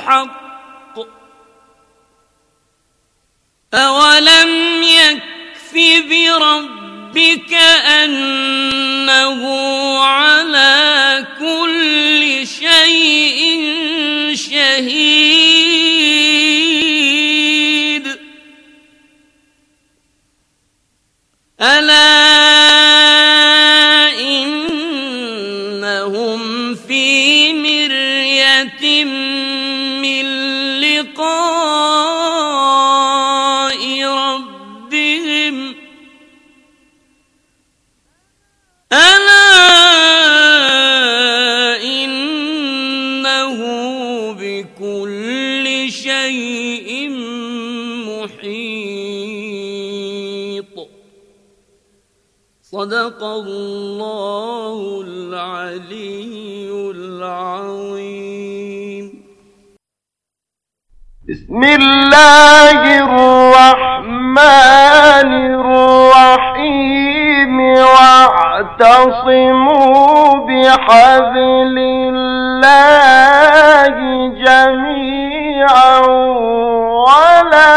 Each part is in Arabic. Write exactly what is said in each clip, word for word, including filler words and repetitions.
الحق أولم يكف بربك أنه على كل شيء شهيد ألا إنهم في مرية من لقاء ربهم ألا إنه بكل شيء محيط. صدق الله العلي العظيم. بسم الله الرحمن الرحيم. واعتصموا بحبل الله جميعا ولا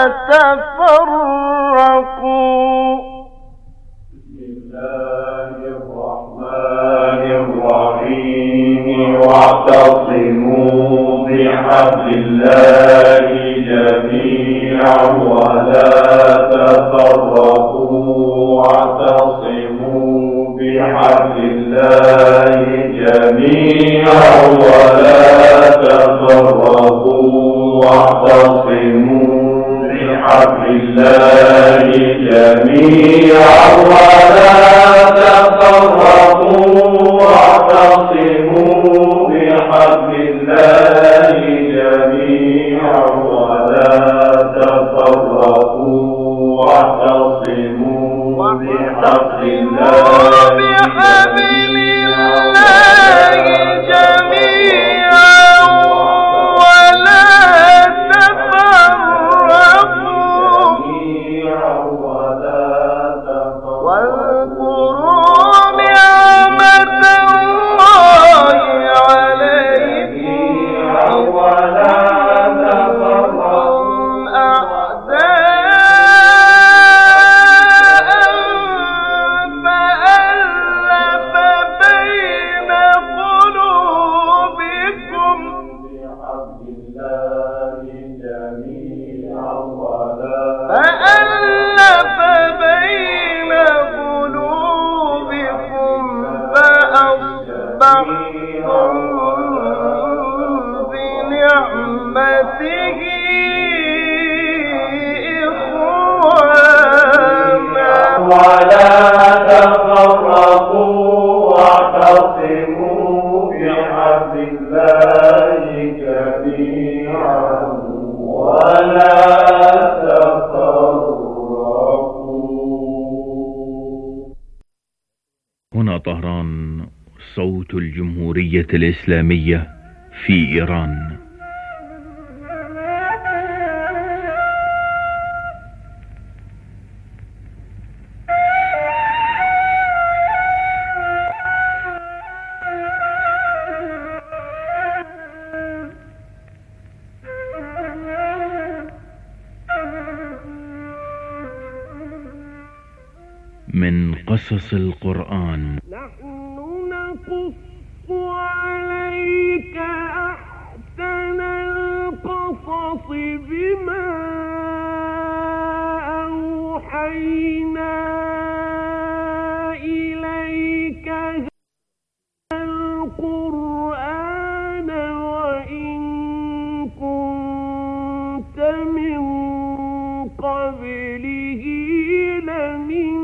تفرقوا. بسم الله الرحمن الرحيم. واعتصموا بحبل الله جميعا ولا تفرقوا. واعتصموا بحبل الله جميعا ولا تفرقوا. واعتصموا بحبل الله جميعا ولا تفرقوا. واعتصموا بحبل الله جميعا ولا تفرقوا. واعتصموا بحبل الله جميعا ولا تفرقوا. واذكروا نعمة الله عليكم ولا تفرقوا. أعداء فألف بين قلوبكم بحبل الله جميعا ولا فألف بين قلوبكم فأصبحتم بنعمته إخوانا ولا تفرقوا. واعتصموا بحبل الله جميعا ولا تفرقوا. هنا طهران، صوت الجمهورية الإسلامية في إيران. من قصص القرآن. نحن نقص عليك أحسن القصص بما أوحينا إليك هذا القرآن وإن كنت من قبله لمن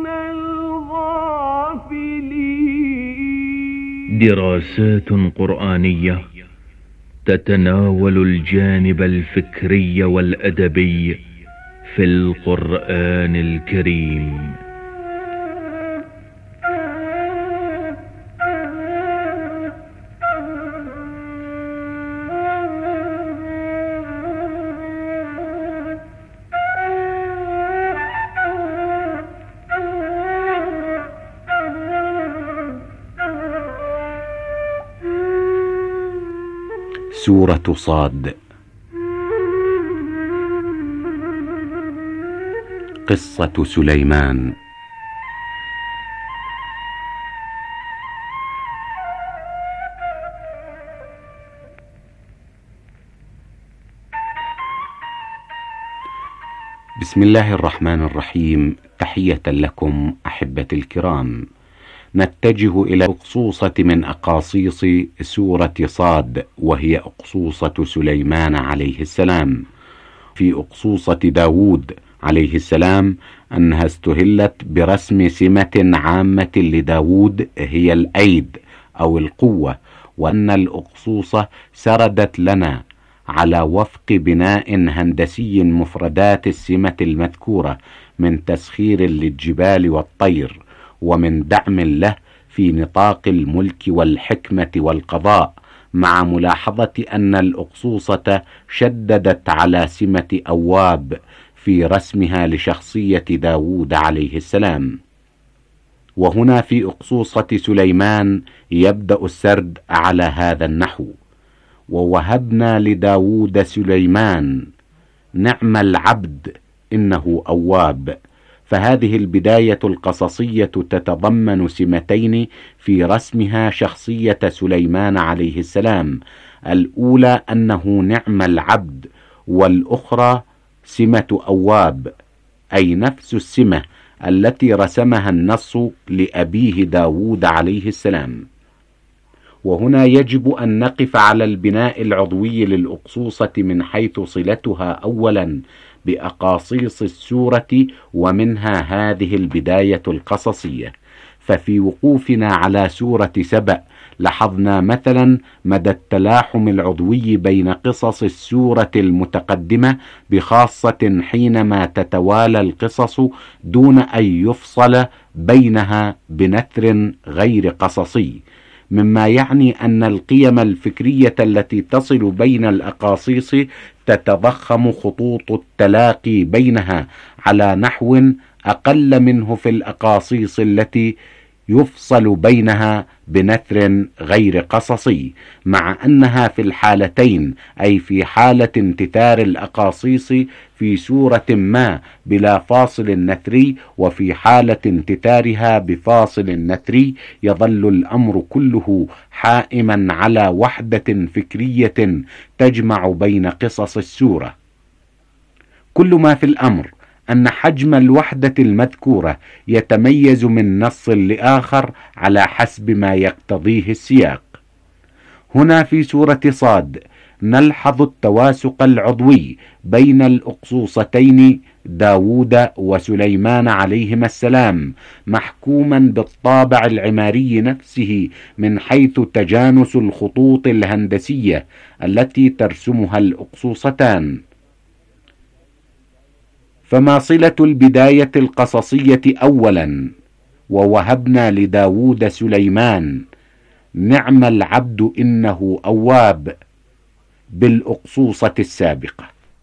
الغافلين. دراسات قرآنية تتناول الجانب الفكري والأدبي في القرآن الكريم. سورة صاد. قصة سليمان. بسم الله الرحمن الرحيم. تحية لكم أحبتي الكرام. نتجه إلى أقصوصة من أقاصيص سورة صاد، وهي أقصوصة سليمان عليه السلام. في أقصوصة داود عليه السلام أنها استهلت برسم سمة عامة لداود هي الأيد أو القوة، وأن الأقصوصة سردت لنا على وفق بناء هندسي مفردات السمة المذكورة من تسخير للجبال والطير، ومن دعم له في نطاق الملك والحكمة والقضاء، مع ملاحظة أن الأقصوصة شددت على سمة أواب في رسمها لشخصية داود عليه السلام. وهنا في أقصوصة سليمان يبدأ السرد على هذا النحو: ووهبنا لداود سليمان نعم العبد إنه أواب. فهذه البداية القصصية تتضمن سمتين في رسمها شخصية سليمان عليه السلام، الأولى أنه نعم العبد، والأخرى سمة أواب، أي نفس السمة التي رسمها النص لأبيه داود عليه السلام. وهنا يجب أن نقف على البناء العضوي للأقصوصة من حيث صلتها أولا بأقاصيص السورة، ومنها هذه البداية القصصية. ففي وقوفنا على سورة سبأ لاحظنا مثلا مدى التلاحم العضوي بين قصص السورة المتقدمة، بخاصة حينما تتوالى القصص دون أن يفصل بينها بنثر غير قصصي، مما يعني أن القيم الفكرية التي تصل بين الأقاصيص تتضخم خطوط التلاقي بينها على نحو أقل منه في الأقاصيص التي يفصل بينها بنثر غير قصصي، مع أنها في الحالتين، أي في حالة انتثار الأقاصيص في سورة ما بلا فاصل نثري، وفي حالة انتثارها بفاصل نثري، يظل الأمر كله حائما على وحدة فكرية تجمع بين قصص السورة. كل ما في الأمر أن حجم الوحدة المذكورة يتميز من نص لآخر على حسب ما يقتضيه السياق. هنا في سورة صاد نلحظ التواسق العضوي بين الأقصوصتين داود وسليمان عليهما السلام، محكوما بالطابع العماري نفسه من حيث تجانس الخطوط الهندسية التي ترسمها الأقصوصتان. فما صلة البداية القصصية أولا ووهبنا لداود سليمان نعم العبد إنه أواب بالأقصوصة السابقة؟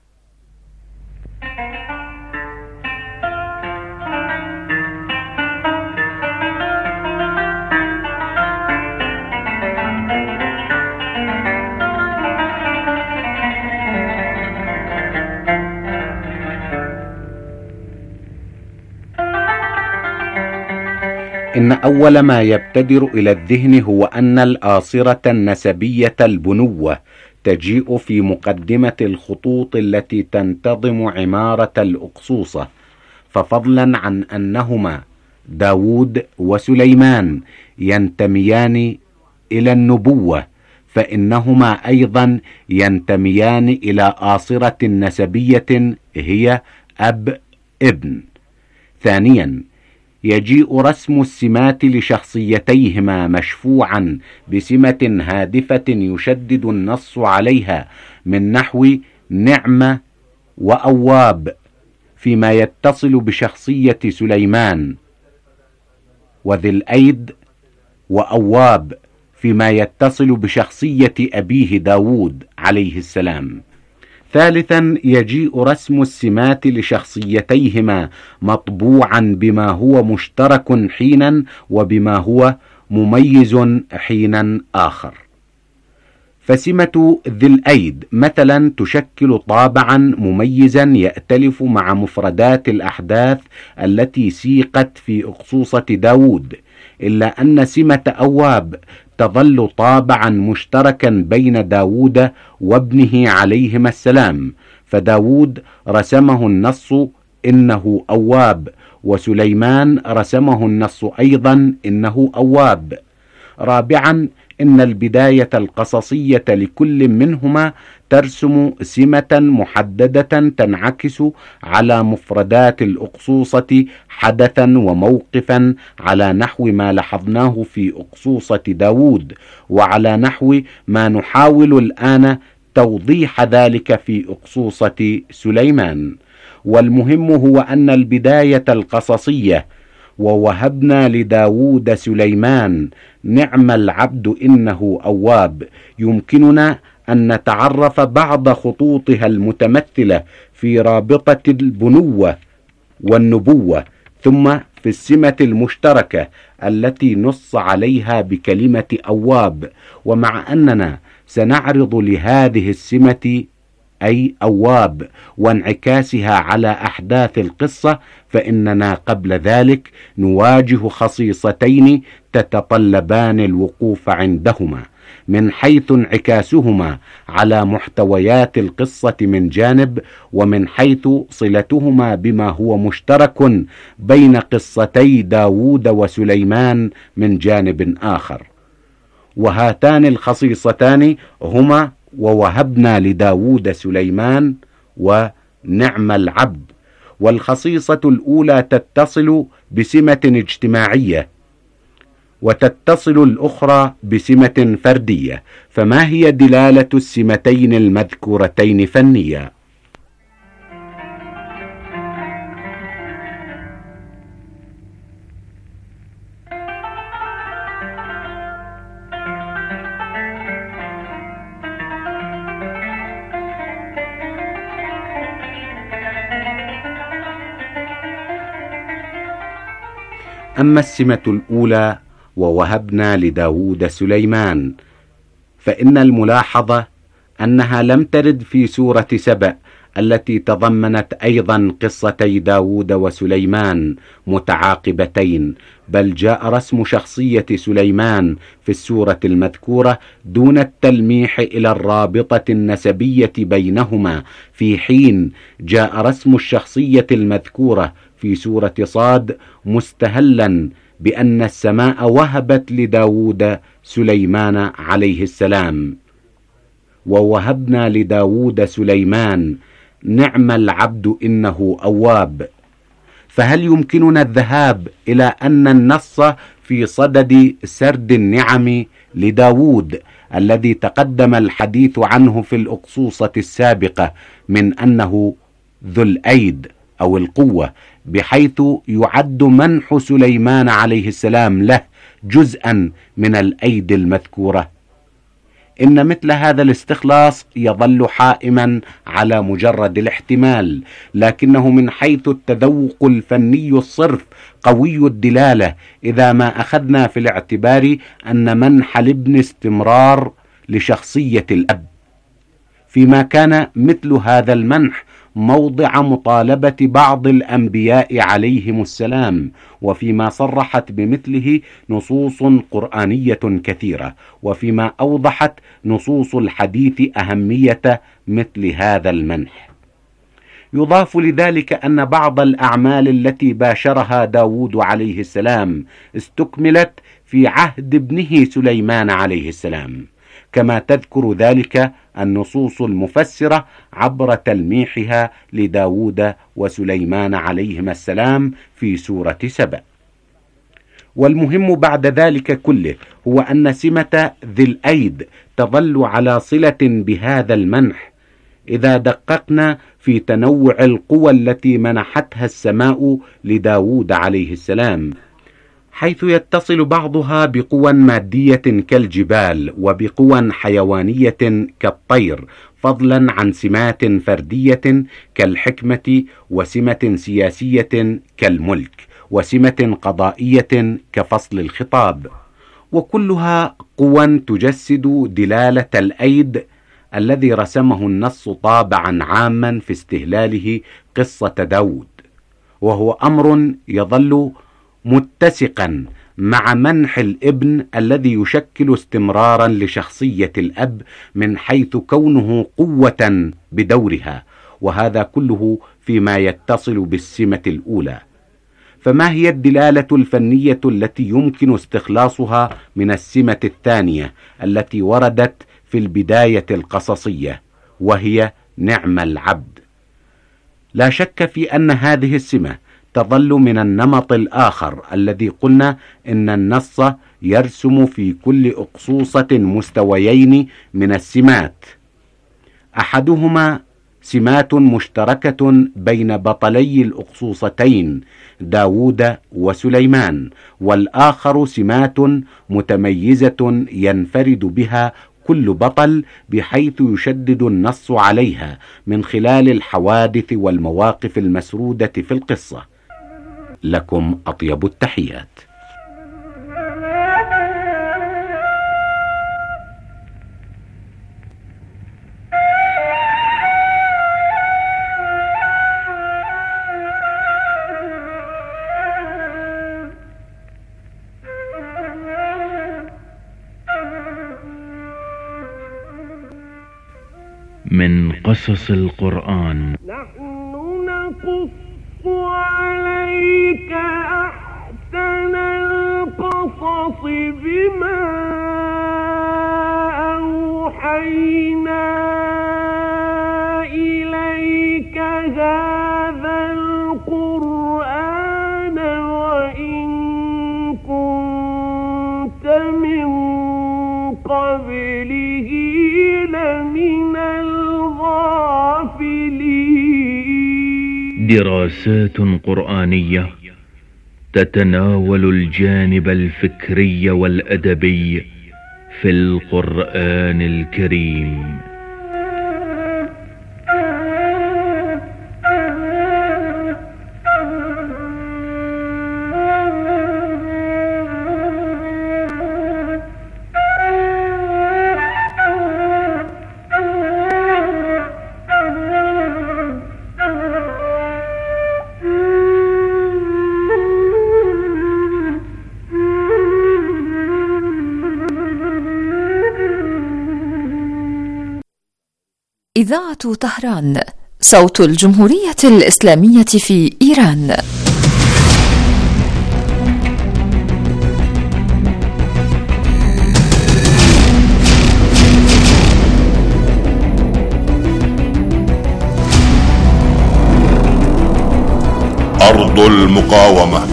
إن أول ما يبتدر إلى الذهن هو أن الآصرة النسبية البنوة تجيء في مقدمة الخطوط التي تنتظم عمارة الأقصوصة، ففضلا عن أنهما داود وسليمان ينتميان إلى النبوة، فإنهما أيضا ينتميان إلى آصرة نسبية هي أب ابن. ثانيا يجيء رسم السمات لشخصيتيهما مشفوعا بسمة هادفة يشدد النص عليها من نحو نعمة وأواب فيما يتصل بشخصية سليمان، وذي الأيد وأواب فيما يتصل بشخصية أبيه داود عليه السلام. ثالثا يجيء رسم السمات لشخصيتيهما مطبوعا بما هو مشترك حينا وبما هو مميز حينا آخر. فسمة ذي الأيد مثلا تشكل طابعا مميزا يأتلف مع مفردات الأحداث التي سيقت في أقصوصة داود، إلا أن سمة أواب تظل طابعا مشتركا بين داود وابنه عليهما السلام، فداود رسمه النص إنه أواب، وسليمان رسمه النص أيضا إنه أواب. رابعا، إن البداية القصصية لكل منهما ترسم سمة محددة تنعكس على مفردات الأقصوصة حدثا وموقفا، على نحو ما لاحظناه في أقصوصة داود، وعلى نحو ما نحاول الآن توضيح ذلك في أقصوصة سليمان. والمهم هو أن البداية القصصية ووهبنا لداود سليمان نعم العبد إنه أواب يمكننا أن نتعرف بعض خطوطها المتمثلة في رابطة البنوة والنبوة، ثم في السمة المشتركة التي نص عليها بكلمة أواب. ومع أننا سنعرض لهذه السمة أي أواب وانعكاسها على أحداث القصة، فإننا قبل ذلك نواجه خصيصتين تتطلبان الوقوف عندهما من حيث انعكاسهما على محتويات القصة من جانب، ومن حيث صلتهما بما هو مشترك بين قصتي داود وسليمان من جانب آخر. وهاتان الخصيصتان هما ووهبنا لداود سليمان ونعم العبد. والخصيصة الأولى تتصل بسمة اجتماعية، وتتصل الأخرى بسمة فردية. فما هي دلالة السمتين المذكورتين فنيا؟ أما السمة الأولى ووهبنا لداود سليمان، فإن الملاحظة أنها لم ترد في سورة سبأ التي تضمنت أيضا قصتي داود وسليمان متعاقبتين، بل جاء رسم شخصية سليمان في السورة المذكورة دون التلميح إلى الرابطة النسبية بينهما، في حين جاء رسم الشخصية المذكورة في سورة صاد مستهلا بأن السماء وهبت لداود سليمان عليه السلام. ووهبنا لداود سليمان نعم العبد إنه أواب. فهل يمكننا الذهاب إلى أن النص في صدد سرد النعم لداود الذي تقدم الحديث عنه في الأقصوصة السابقة من أنه ذو الأيد أو القوة، بحيث يعد منح سليمان عليه السلام له جزءا من الأيد المذكورة؟ إن مثل هذا الاستخلاص يظل حائما على مجرد الاحتمال، لكنه من حيث التذوق الفني الصرف قوي الدلالة إذا ما أخذنا في الاعتبار أن منح الابن استمرار لشخصية الأب، فيما كان مثل هذا المنح موضع مطالبة بعض الأنبياء عليهم السلام، وفيما صرحت بمثله نصوص قرآنية كثيرة، وفيما أوضحت نصوص الحديث أهمية مثل هذا المنح. يضاف لذلك أن بعض الأعمال التي باشرها داود عليه السلام استكملت في عهد ابنه سليمان عليه السلام، كما تذكر ذلك النصوص المفسرة عبر تلميحها لداود وسليمان عليهما السلام في سورة سبأ. والمهم بعد ذلك كله هو أن سمة ذي الأيد تظل على صلة بهذا المنح إذا دققنا في تنوع القوى التي منحتها السماء لداود عليه السلام، حيث يتصل بعضها بقوى مادية كالجبال وبقوى حيوانية كالطير، فضلا عن سمات فردية كالحكمة، وسمة سياسية كالملك، وسمة قضائية كفصل الخطاب. وكلها قوى تجسد دلالة الأيد الذي رسمه النص طابعا عاما في استهلاله قصة داود، وهو أمر يظل متسقا مع منح الابن الذي يشكل استمرارا لشخصية الأب من حيث كونه قوة بدورها، وهذا كله فيما يتصل بالسمة الأولى. فما هي الدلالة الفنية التي يمكن استخلاصها من السمة الثانية التي وردت في البداية القصصية، وهي نعم العبد؟ لا شك في أن هذه السمة تظل من النمط الآخر الذي قلنا إن النص يرسم في كل أقصوصة مستويين من السمات، أحدهما سمات مشتركة بين بطلي الأقصوصتين داود وسليمان، والآخر سمات متميزة ينفرد بها كل بطل بحيث يشدد النص عليها من خلال الحوادث والمواقف المسرودة في القصة. لكم أطيب التحيات. من قصص القرآن. نحن نقص عليك أحسن القصص بما أوحينا إليك هذا القرآن وإن كنت من قبله لمن الغافلين. دراسات قرآنية تتناول الجانب الفكري والأدبي في القرآن الكريم. إذاعة طهران، صوت الجمهورية الإسلامية في إيران. أرض المقاومة.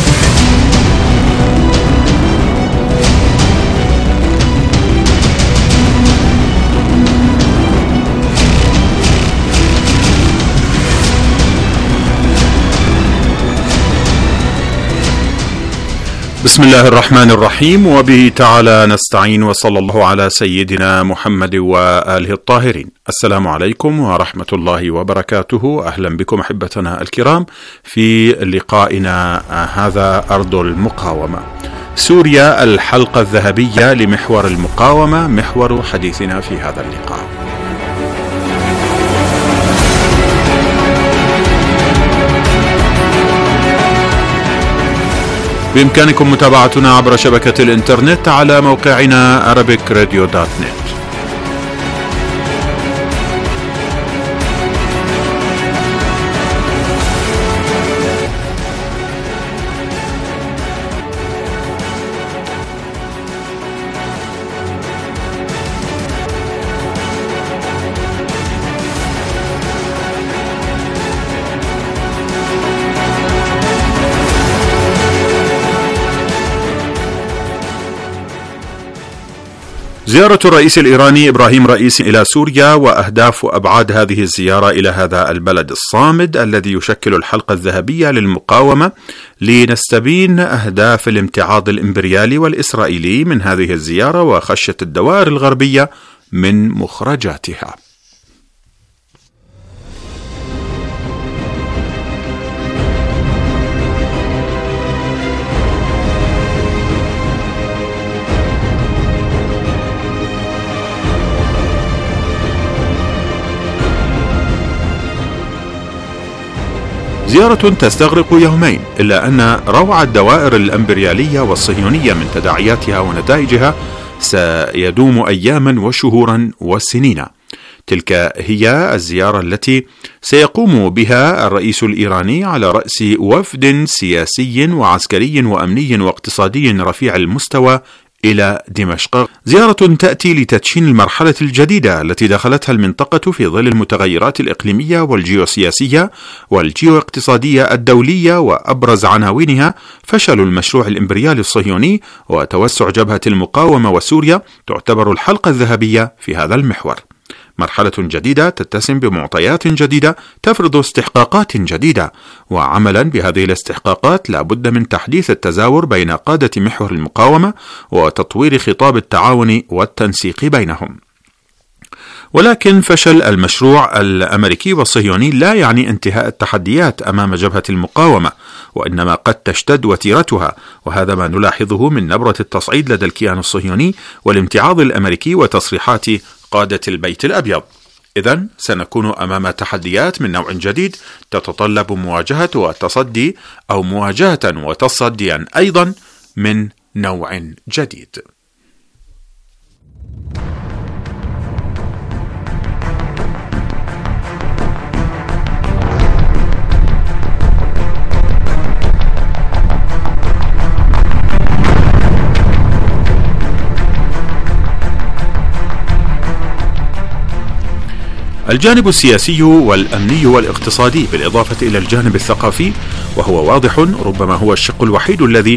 بسم الله الرحمن الرحيم، وبه تعالى نستعين، وصلى الله على سيدنا محمد وآله الطاهرين. السلام عليكم ورحمة الله وبركاته. أهلا بكم أحبتنا الكرام في لقائنا هذا أرض المقاومة. سوريا الحلقة الذهبية لمحور المقاومة، محور حديثنا في هذا اللقاء. بإمكانكم متابعتنا عبر شبكة الإنترنت على موقعنا arabic radio dot net. زيارة الرئيس الإيراني إبراهيم رئيسي إلى سوريا وأهداف وأبعاد هذه الزيارة إلى هذا البلد الصامد الذي يشكل الحلقة الذهبية للمقاومة، لنستبين أهداف الامتعاض الإمبريالي والإسرائيلي من هذه الزيارة وخشية الدوائر الغربية من مخرجاتها. زيارة تستغرق يومين، إلا أن روع الدوائر الإمبريالية والصهيونية من تداعياتها ونتائجها سيدوم أياما وشهورا وسنين. تلك هي الزيارة التي سيقوم بها الرئيس الإيراني على رأس وفد سياسي وعسكري وأمني واقتصادي رفيع المستوى إلى دمشق، زيارة تأتي لتدشين المرحلة الجديدة التي دخلتها المنطقة في ظل المتغيرات الإقليمية والجيوسياسية والجيواقتصادية الدولية، وأبرز عناوينها فشل المشروع الإمبريالي الصهيوني وتوسع جبهة المقاومة، وسوريا تعتبر الحلقة الذهبية في هذا المحور. مرحلة جديدة تتسم بمعطيات جديدة تفرض استحقاقات جديدة، وعملا بهذه الاستحقاقات لا بد من تحديث التزاور بين قادة محور المقاومة وتطوير خطاب التعاون والتنسيق بينهم. ولكن فشل المشروع الأمريكي والصهيوني لا يعني انتهاء التحديات أمام جبهة المقاومة، وإنما قد تشتد وتيرتها، وهذا ما نلاحظه من نبرة التصعيد لدى الكيان الصهيوني والامتعاض الأمريكي وتصريحات قادة البيت الأبيض. إذن سنكون أمام تحديات من نوع جديد تتطلب مواجهة والتصدي أو مواجهة وتصديا أيضا من نوع جديد. الجانب السياسي والأمني والاقتصادي بالإضافة إلى الجانب الثقافي، وهو واضح ربما هو الشق الوحيد الذي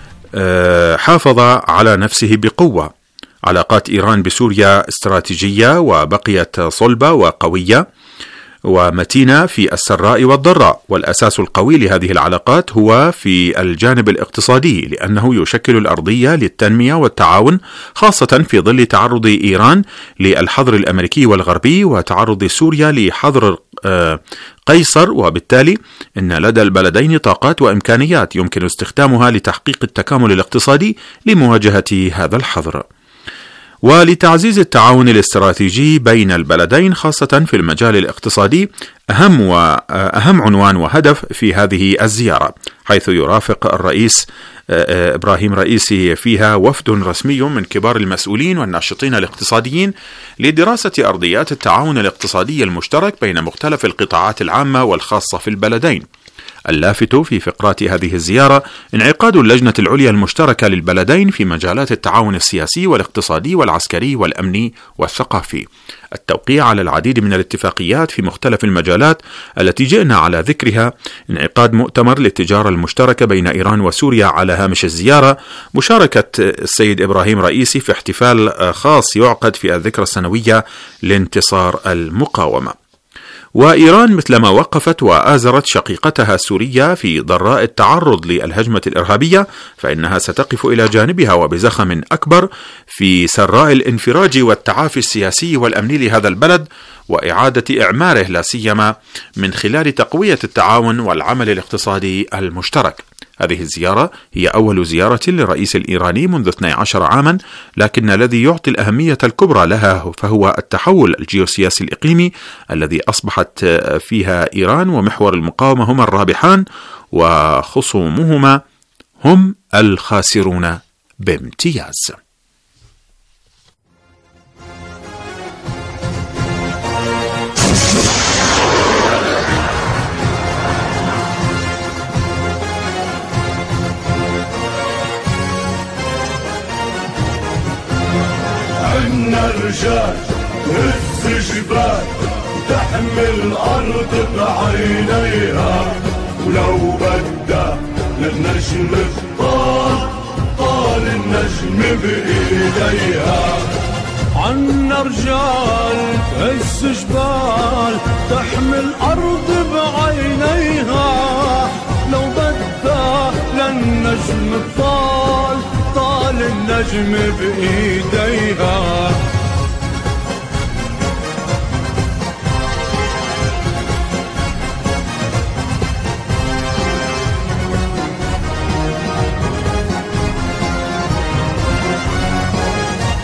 حافظ على نفسه بقوة. علاقات إيران بسوريا استراتيجية وبقيت صلبة وقوية ومتينة في السراء والضراء، والأساس القوي لهذه العلاقات هو في الجانب الاقتصادي، لأنه يشكل الأرضية للتنمية والتعاون، خاصة في ظل تعرض إيران للحظر الأمريكي والغربي وتعرض سوريا لحظر قيصر، وبالتالي إن لدى البلدين طاقات وإمكانيات يمكن استخدامها لتحقيق التكامل الاقتصادي لمواجهة هذا الحظر ولتعزيز التعاون الاستراتيجي بين البلدين، خاصة في المجال الاقتصادي. أهم وأهم عنوان وهدف في هذه الزيارة، حيث يرافق الرئيس إبراهيم رئيسي فيها وفد رسمي من كبار المسؤولين والناشطين الاقتصاديين لدراسة أرضيات التعاون الاقتصادي المشترك بين مختلف القطاعات العامة والخاصة في البلدين. اللافت في فقرات هذه الزيارة انعقاد اللجنة العليا المشتركة للبلدين في مجالات التعاون السياسي والاقتصادي والعسكري والأمني والثقافي، التوقيع على العديد من الاتفاقيات في مختلف المجالات التي جئنا على ذكرها، انعقاد مؤتمر للتجارة المشتركة بين إيران وسوريا على هامش الزيارة، مشاركة السيد إبراهيم رئيسي في احتفال خاص يعقد في الذكرى السنوية لانتصار المقاومة. وإيران مثلما وقفت وآزرت شقيقتها سوريا في ضراء التعرض للهجمة الإرهابية، فإنها ستقف إلى جانبها وبزخم أكبر في سراء الانفراج والتعافي السياسي والأمني لهذا البلد وإعادة إعماره، لا سيما من خلال تقوية التعاون والعمل الاقتصادي المشترك. هذه الزيارة هي أول زيارة للرئيس الإيراني منذ اثني عشر عاما، لكن الذي يعطي الأهمية الكبرى لها فهو التحول الجيوسياسي الإقليمي الذي أصبحت فيها إيران ومحور المقاومة هما الرابحان، وخصومهما هم الخاسرون بامتياز. عنا رجال هز جبال تحمل الأرض بعينيها، ولو بدأ للنجم الطال طال النجم بإيديها. عنا رجال هز جبال تحمل أرض بعينيها، لو بدأ للنجم الطال طال النجم بإيديها.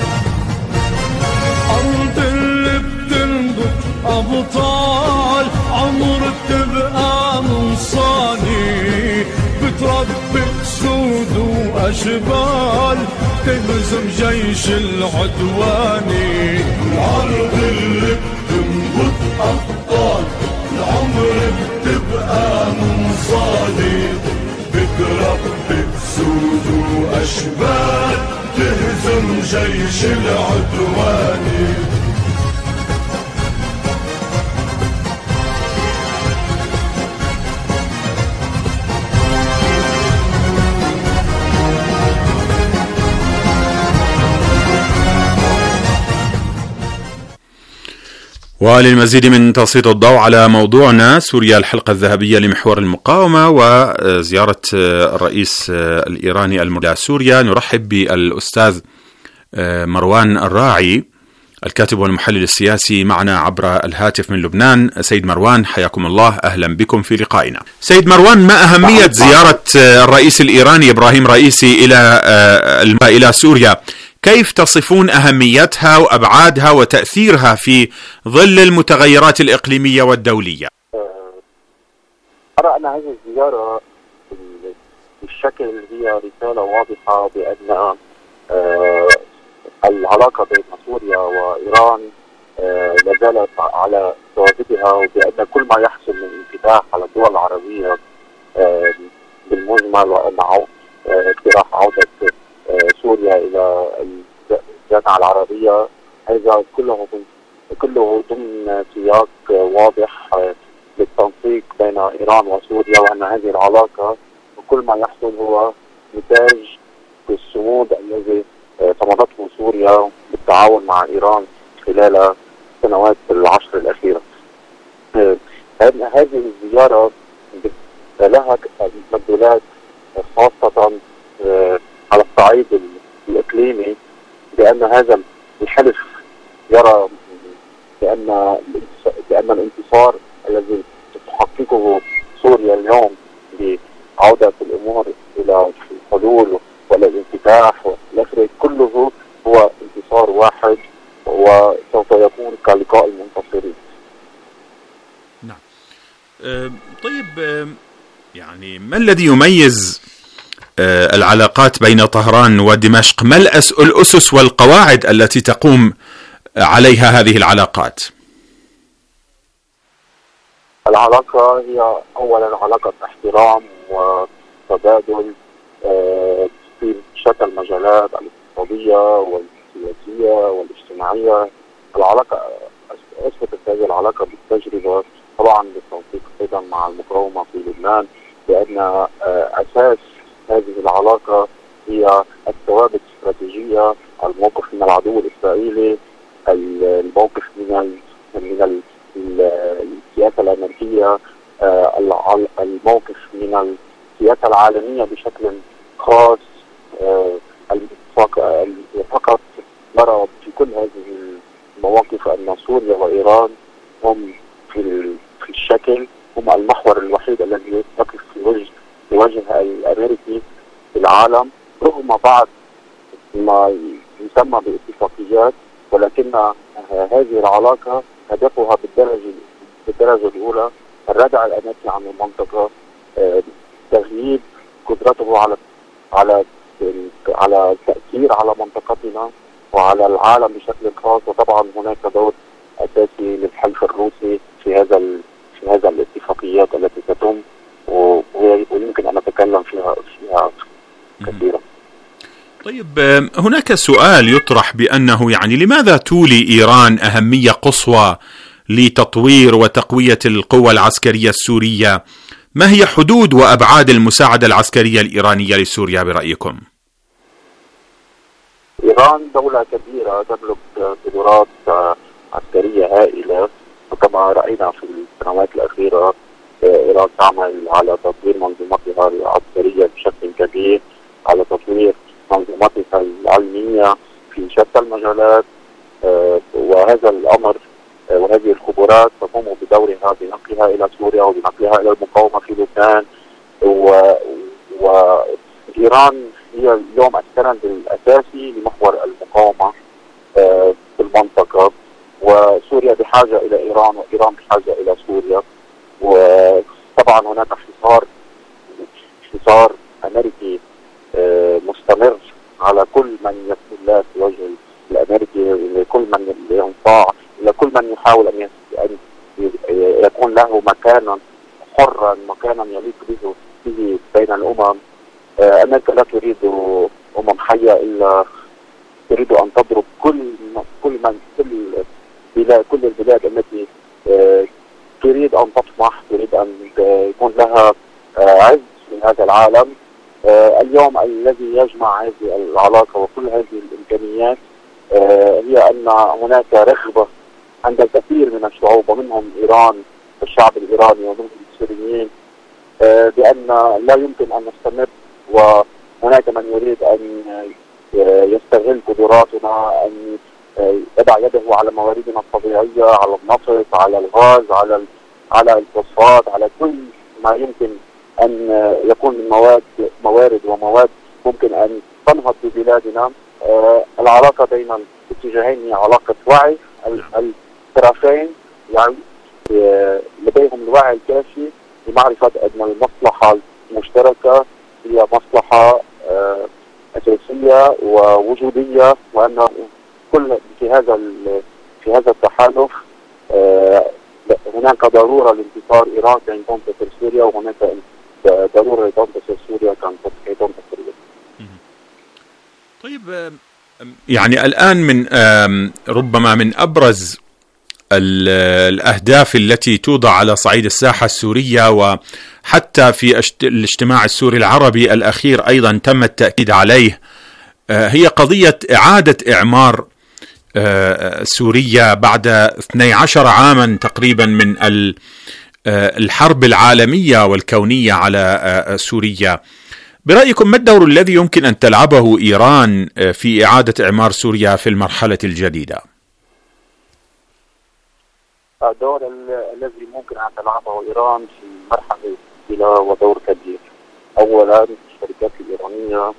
أرض اللي بتنبت أبطال العمر تبقى منصاني، بتربي سود وأشبال تهزم جيش العدواني. العرض اللي بتنبت أبطال العمر بتبقى منصاني، بتربي سود وأشبال تهزم جيش العدواني. وللمزيد من تسليط الضوء على موضوعنا سوريا الحلقة الذهبية لمحور المقاومة وزيارة الرئيس الإيراني المرشد سوريا، نرحب بالأستاذ مروان الراعي الكاتب والمحلل السياسي معنا عبر الهاتف من لبنان. سيد مروان حياكم الله، أهلا بكم في لقائنا. سيد مروان، ما أهمية زيارة الرئيس الإيراني إبراهيم رئيسي إلى إلى سوريا؟ كيف تصفون أهميتها وأبعادها وتأثيرها في ظل المتغيرات الإقليمية والدولية؟ أرى أن هذه الزيارة بالشكل هي رسالة واضحة بأن العلاقة بين سوريا وإيران لا زالت على ثوابتها، وبأن كل ما يحصل من انفتاح على الدول العربية بالمجمل وأن اقتراح عودة سوريا إلى الجامعة العربية هذا كله كله ضمن سياق واضح للتنسيق بين إيران وسوريا، وأن هذه العلاقة وكل ما يحصل هو نتاج الصمود الذي صمدته سوريا بالتعاون مع إيران خلال السنوات العشر الأخيرة. هذه الزيارة لها مدلولات خاصة على الصعيد الإقليمي، بأن هذا الحلف يرى بأن بأن الانتصار الذي تحققه سوريا اليوم بعودة الأمور إلى الحلول ولا الانفتاح والآخر كله هو انتصار واحد وسوف يكون كلقاء المنتصرين. نعم. أه طيب أه يعني ما الذي يميز أه العلاقات بين طهران ودمشق؟ ما الأسس والقواعد التي تقوم عليها هذه العلاقات؟ العلاقة هي أولا علاقة احترام وتبادل أه في شتى المجالات الاقتصادية والسياسية والاجتماعية. العلاقة أثبتت هذه العلاقة بالتجربة طبعا بالتنسيق أيضا مع المقاومة في لبنان، لأن أساس هذه العلاقة هي الثوابت الاستراتيجية، الموقف من العدو الإسرائيلي، الموقف من من السياسة الأمريكية، الموقف من السياسة العالمية بشكل خاص. فقط نرى في كل هذه المواقف أن سوريا وإيران هم في في الشكل هم المحور الوحيد الذي يقف في وجه في وجه الأمريكي في العالم، رغم بعض ما يسمى باتفاقيات، ولكن هذه العلاقة هدفها بالدرجة بالدرجة الأولى الردع الأمريكي عن المنطقة، تغييب قدرته على على على التأثير على منطقتنا وعلى العالم بشكل خاص. وطبعا هناك دور أساسي للحلف الروسي في هذا في هذا الاتفاقيات التي تتم، ويمكن أن نتكلم فيها فيها كثيرا. طيب هناك سؤال يطرح بأنه يعني لماذا تولي إيران أهمية قصوى لتطوير وتقوية القوى العسكرية السورية؟ ما هي حدود وأبعاد المساعدة العسكرية الإيرانية لسوريا برأيكم؟ إيران دولة كبيرة تملك قدرات عسكرية هائلة، وكما رأينا في السنوات الأخيرة إيران تعمل على تطوير منظومتها العسكرية بشكل كبير، على تطوير منظومتها العلمية في شتى المجالات، وهذا الأمر وهذه الخبرات تقوم بدورها بنقلها إلى سوريا وبنقلها إلى المقاومة في لبنان. وإيران هي اليوم السند الأساسي لمحور المقاومة في المنطقة، وسوريا بحاجة إلى إيران وإيران بحاجة إلى سوريا. طبعا هناك حصار حصار أمريكي مستمر على كل من يكون لا في وجه الأمريكي، لكل من ينطاع، لكل من يحاول أن يكون له مكانا حرا، مكانا يليق به به بين الأمم. أمريكا لا تريد أمم حية، إلا تريد أن تضرب كل كل من كل بلاد كل البلاد التي تريد أن تطمح، تريد أن يكون لها عز في هذا العالم. اليوم الذي يجمع هذه العلاقة وكل هذه الإمكانيات هي أن هناك رغبة عند الكثير من الشعوب ومنهم إيران، الشعب الإيراني ومنهم السوريين، بأن لا يمكن أن نستمر، وهناك من يريد أن يستغل قدراتنا، أن يضع يده على مواردنا الطبيعية، على النفط، على الغاز، على على الفوسفات، على كل ما يمكن أن يكون من مواد موارد ومواد ممكن أن تنهض ببلادنا. العلاقة بين الاتجاهين هي علاقة وعي. الطرفين يعني لديهم الوعي الكافي لمعرفة أن المصلحة المشتركة هي مصلحة أساسية ووجودية، وأن كل في هذا في هذا التحالف هناك ضرورة لانتصار إيران كي تنتصر سوريا، وهناك ضرورة لتنتصر سوريا كي تنتصر إيران. طيب، يعني الآن من ربما من أبرز الأهداف التي توضع على صعيد الساحة السورية، وحتى في الاجتماع السوري العربي الأخير أيضا تم التأكيد عليه، هي قضية إعادة إعمار سوريا بعد اثني عشر عاما تقريبا من الحرب العالمية والكونية على سوريا. برأيكم ما الدور الذي يمكن أن تلعبه إيران في إعادة إعمار سوريا في المرحلة الجديدة؟ الدور الذي ممكن أن تلعبه إيران في المرحلة الجديدة هو دور كبير. أولا الشركات الإيرانية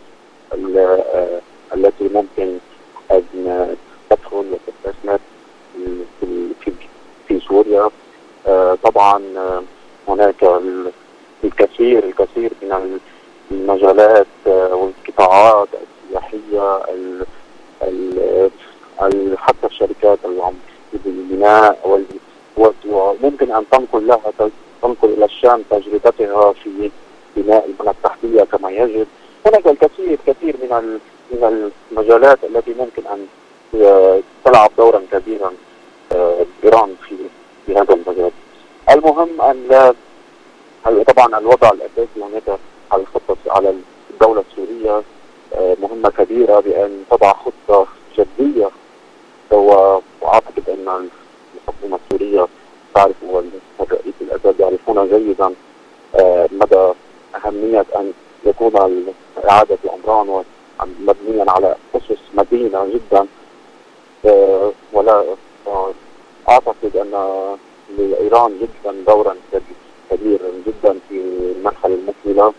التي ممكن أن تدخل وتستثمر في في سوريا. طبعا هناك الكثير الكثير من المجالات والقطاعات السياحية، حتى الشركات البناء، وممكن أن تنقل لها تنقل إلى الشام تجربتها في بناء البنى التحتية كما يجب. هناك الكثير كثير من من المجالات التي ممكن أن تلعب دورا كبيرا إيران في في هذا المجال. المهم أن لا طبعا الوضع الأساسي هناك على الخطة على الدولة السورية مهمة كبيرة بأن تضع خطة جدية، وأعتقد أن الحكومة السورية تعرف والرئيس الأسد يعرفون جيدا مدى أهمية أن يكون إعادة العمران مبنيا على أسس متينة جدا. ولا أعتقد أن لإيران جدا دورا كبيرا جدا في المرحلة المقبلة.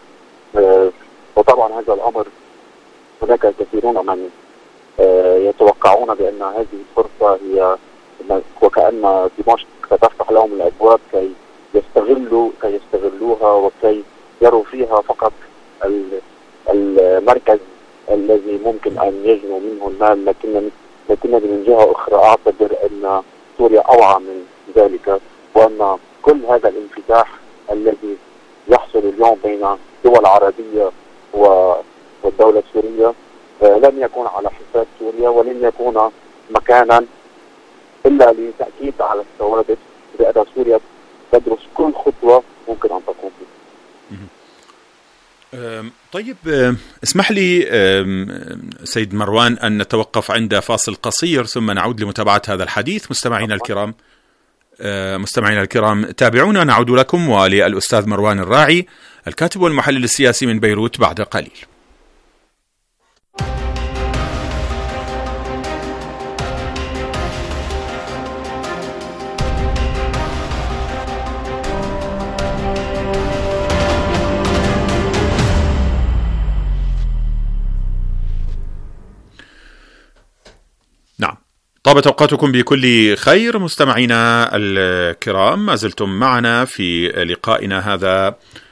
وطبعا هذا الأمر هناك الكثيرون من يتوقعون بأن هذه الفرصة هي وكأن دمشق ستفتح لهم الأبواب كي يستغلوا كي يستغلوها وكي يروا فيها فقط المركز الذي ممكن أن يجنوا منه المال. لكن لكن من جهة أخرى أعتبر أن سوريا أوعى من ذلك، وأن كل هذا الانفتاح الذي يحصل اليوم بين دول عربية والدولة السورية لن يكون على حساب سوريا، ولن يكون مكانا إلا لتأكيد على الثوابت بأن سوريا تدرس كل خطوة ممكن أن تقوم بها. طيب، اسمح لي سيد مروان أن نتوقف عند فاصل قصير ثم نعود لمتابعة هذا الحديث. مستمعينا الكرام مستمعينا الكرام تابعونا، نعود لكم وللأستاذ مروان الراعي الكاتب والمحلل السياسي من بيروت بعد قليل. طابت أوقاتكم بكل خير مستمعينا الكرام، ما زلتم معنا في لقائنا هذا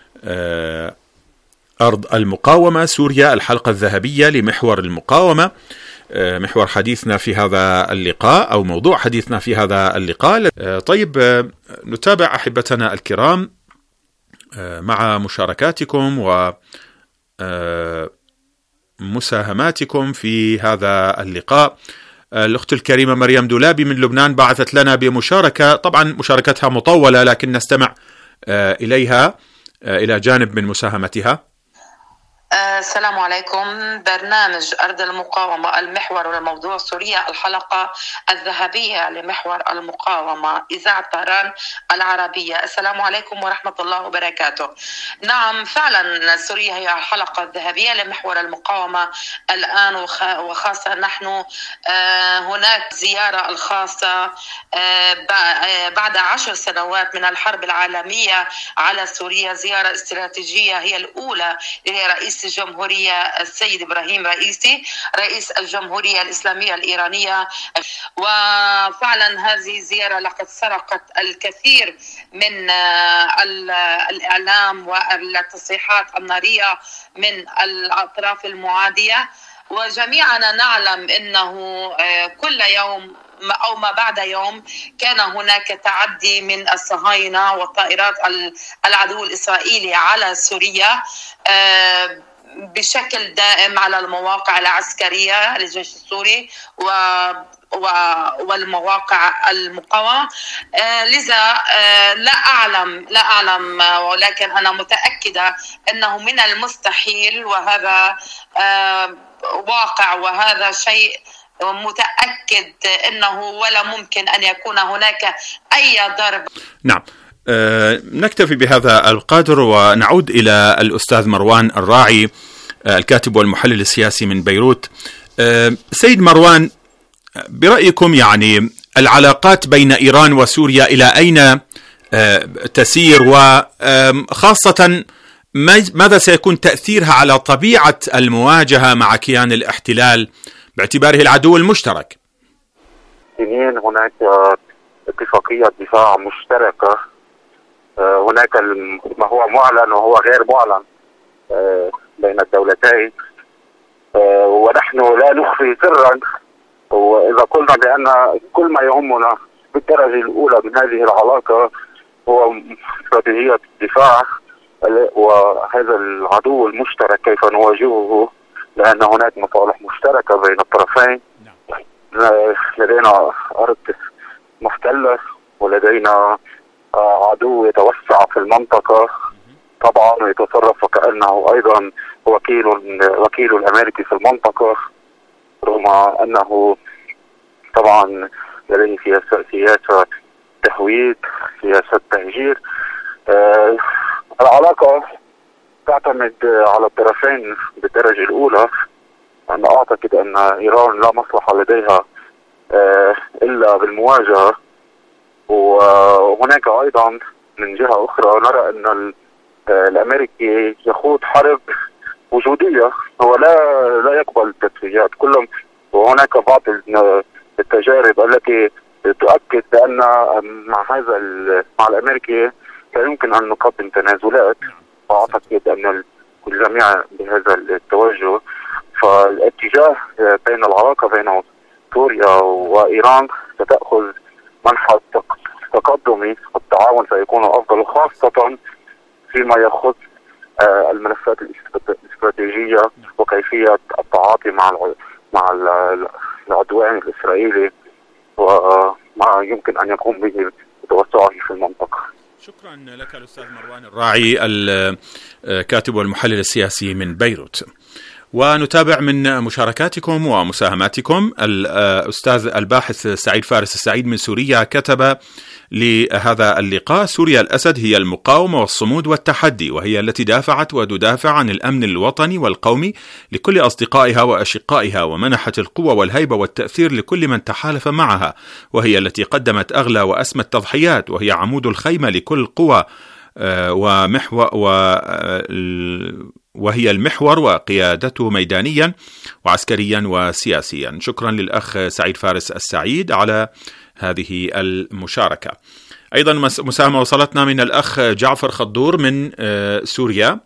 أرض المقاومة سوريا، الحلقة الذهبية لمحور المقاومة. محور حديثنا في هذا اللقاء أو موضوع حديثنا في هذا اللقاء. طيب نتابع أحبتنا الكرام مع مشاركاتكم ومساهماتكم في هذا اللقاء. الأخت الكريمة مريم دولابي من لبنان بعثت لنا بمشاركة، طبعا مشاركتها مطولة لكن نستمع إليها إلى جانب من مساهمتها. السلام عليكم. برنامج أرض المقاومة، المحور والموضوع سوريا، الحلقة الذهبية لمحور المقاومة، إذاعة طهران العربية. السلام عليكم ورحمة الله وبركاته. نعم فعلا سوريا هي الحلقة الذهبية لمحور المقاومة الآن، وخاصة نحن هناك زيارة الخاصة بعد عشر سنوات من الحرب العالمية على سوريا، زيارة استراتيجية هي الأولى لرئيس الجمهورية السيد إبراهيم رئيسي رئيس الجمهورية الإسلامية الإيرانية. وفعلا هذه الزيارة لقد سرقت الكثير من الإعلام والتصريحات النارية من الأطراف المعادية، وجميعنا نعلم أنه كل يوم أو ما بعد يوم كان هناك تعدي من الصهاينة والطائرات العدو الإسرائيلي على سوريا بشكل دائم على المواقع العسكرية للجيش السوري و والمواقع المقاومة. لذا لا أعلم لا أعلم ولكن أنا متأكدة أنه من المستحيل، وهذا واقع وهذا شيء متأكد أنه ولا ممكن أن يكون هناك أي ضرب. نعم، أه نكتفي بهذا القدر ونعود إلى الأستاذ مروان الراعي، أه الكاتب والمحلل السياسي من بيروت. أه سيد مروان، برأيكم يعني العلاقات بين إيران وسوريا إلى أين أه تسير، وخاصة ماذا سيكون تأثيرها على طبيعة المواجهة مع كيان الاحتلال باعتباره العدو المشترك؟ اثنين، هناك اتفاقية دفاع مشتركة، هناك ما هو معلن وهو غير معلن بين الدولتين، ونحن لا نخفي سرا، وإذا قلنا بأن كل ما يهمنا بالدرجة الأولى من هذه العلاقة هو استراتيجية الدفاع وهذا العدو المشترك كيف نواجهه، لأن هناك مصالح مشتركة بين الطرفين. لدينا أرض محتلة ولدينا عدو يتوسع في المنطقة طبعا ويتصرف وكأنه أيضا وكيل وكيل الأمريكي في المنطقة، رغم أنه طبعا لديه سياسة تهويد، سياسة تهجير. آه العلاقة تعتمد على الطرفين بالدرجة الأولى. أنا أعتقد أن إيران لا مصلحة لديها آه إلا بالمواجهة، وهناك أيضا من جهة أخرى نرى أن الأمريكي يخوض حرب وجودية، هو لا لا يقبل التدفيجات كلهم، وهناك بعض التجارب التي تؤكد بأن مع هذا مع الأمريكي لا يمكن أن نقدم تنازلات، وأعتقد أن الجميع بهذا التوجه. فالاتجاه بين العلاقة بين سوريا وإيران ستأخذ منحى تقدمي، والتعاون سيكون أفضل، خاصة فيما يخص الملفات الاستراتيجية وكيفية التعاطي مع مع العدوان الإسرائيلي وما يمكن أن يقوم به بتوسعه في المنطقة. شكرا لك الأستاذ مروان الراعي، الكاتب والمحلل السياسي من بيروت. ونتابع من مشاركاتكم ومساهماتكم. الأستاذ الباحث سعيد فارس السعيد من سوريا كتب لهذا اللقاء: سوريا الأسد هي المقاومة والصمود والتحدي، وهي التي دافعت وتدافع عن الأمن الوطني والقومي لكل أصدقائها وأشقائها، ومنحت القوة والهيبة والتأثير لكل من تحالف معها، وهي التي قدمت أغلى وأسمى التضحيات، وهي عمود الخيمة لكل قوى ومحور وهي المحور وقيادته ميدانيا وعسكريا وسياسيا. شكرا للأخ سعيد فارس السعيد على هذه المشاركة. أيضا مساهمة وصلتنا من الأخ جعفر خضور من سوريا.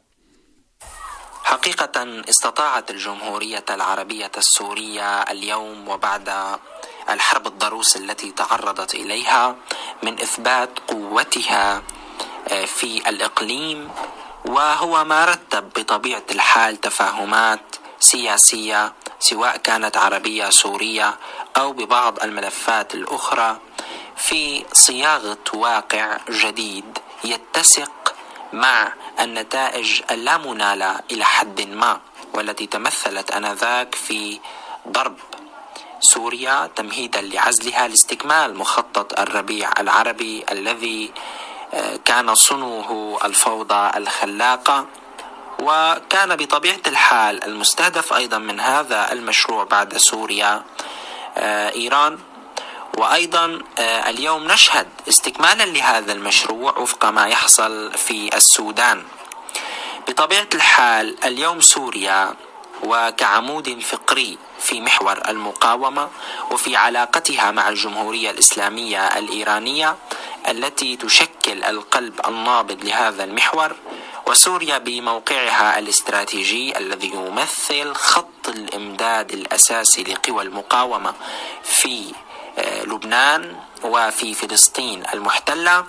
حقيقة استطاعت الجمهورية العربية السورية اليوم وبعد الحرب الضروس التي تعرضت إليها من إثبات قوتها في الإقليم، وهو ما رتب بطبيعة الحال تفاهمات سياسية سواء كانت عربية سورية أو ببعض الملفات الأخرى في صياغة واقع جديد يتسق مع النتائج اللامنالة إلى حد ما، والتي تمثلت آنذاك في ضرب سوريا تمهيدا لعزلها لاستكمال مخطط الربيع العربي الذي كان صنوه الفوضى الخلاقة. وكان بطبيعة الحال المستهدف أيضا من هذا المشروع بعد سوريا إيران، وأيضا اليوم نشهد استكمالا لهذا المشروع وفق ما يحصل في السودان. بطبيعة الحال اليوم سوريا وكعمود فقري في محور المقاومة وفي علاقتها مع الجمهورية الإسلامية الإيرانية التي تشكل القلب النابض لهذا المحور، وسوريا بموقعها الاستراتيجي الذي يمثل خط الإمداد الأساسي لقوى المقاومة في لبنان وفي فلسطين المحتلة،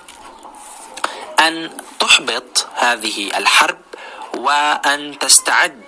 أن تحبط هذه الحرب وأن تستعد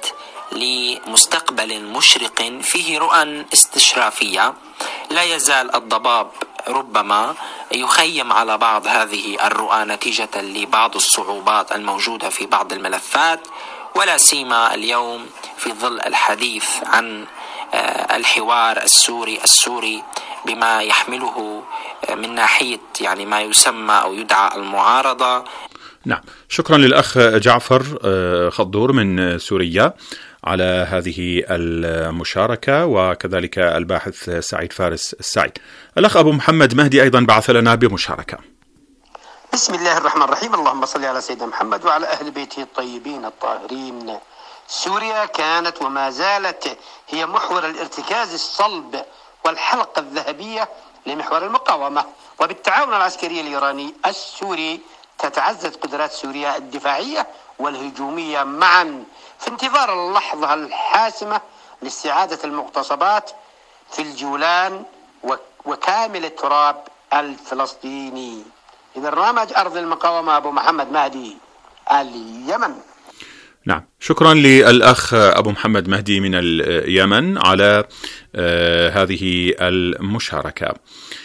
لمستقبل مشرق فيه رؤى استشرافية. لا يزال الضباب ربما يخيم على بعض هذه الرؤى نتيجة لبعض الصعوبات الموجودة في بعض الملفات، ولا سيما اليوم في ظل الحديث عن الحوار السوري السوري بما يحمله من ناحية يعني ما يسمى أو يدعى المعارضة. نعم، شكرا للأخ جعفر خضور من سوريا على هذه المشاركة، وكذلك الباحث سعيد فارس السعيد. الأخ أبو محمد مهدي أيضا بعث لنا بمشاركة. بسم الله الرحمن الرحيم، اللهم صل على سيدنا محمد وعلى أهل بيته الطيبين الطاهرين. سوريا كانت وما زالت هي محور الارتكاز الصلب والحلقة الذهبية لمحور المقاومة، وبالتعاون العسكري الإيراني السوري تتعزز قدرات سوريا الدفاعية والهجومية معا في انتظار اللحظة الحاسمة لاستعادة المغتصبات في الجولان وكامل التراب الفلسطيني. برنامج أرض المقاومة أبو محمد مهدي، اليمن. نعم، شكرا للأخ أبو محمد مهدي من اليمن على آه هذه المشاركة.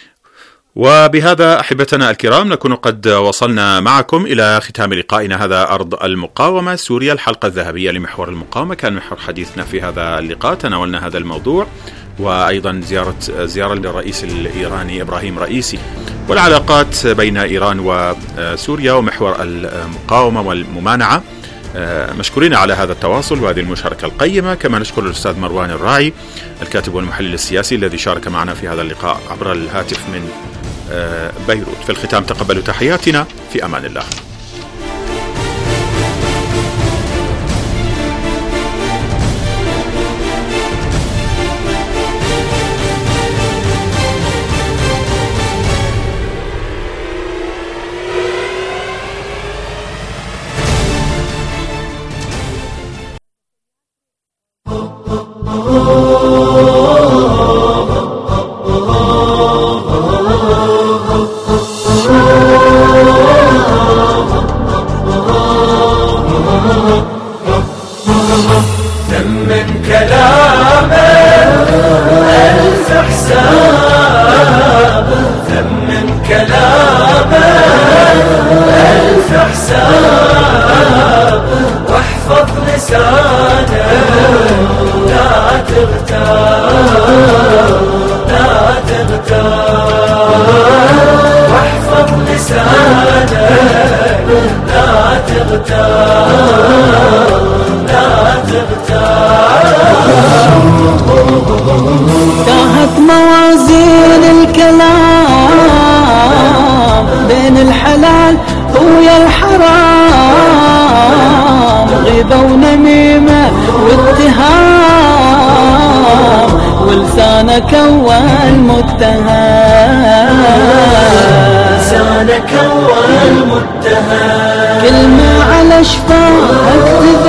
وبهذا أحبتنا الكرام نكون قد وصلنا معكم إلى ختام لقائنا هذا أرض المقاومة سوريا، الحلقة الذهبية لمحور المقاومة. كان محور حديثنا في هذا اللقاء، تناولنا هذا الموضوع وأيضا زيارة زيارة للرئيس الإيراني إبراهيم رئيسي والعلاقات بين إيران وسوريا ومحور المقاومة والممانعة. مشكورين على هذا التواصل وهذه المشاركة القيمة. كما نشكر الأستاذ مروان الراعي الكاتب والمحلل السياسي الذي شارك معنا في هذا اللقاء عبر الهاتف من بيروت. في الختام تقبلوا تحياتنا، في أمان الله. ثمن كلامه ألف حساب، ثمن كلامه ألف حساب، واحفظ لسانه لا تغتاب لا تغتاب، واحفظ لسانه لا تغتاب لا تاهت موازين الكلام بين الحلال ويا الحرام، غيبة ونميمة واتهام، ولسانك أول متهم، لسانك أول متهم، كلمة على شفاك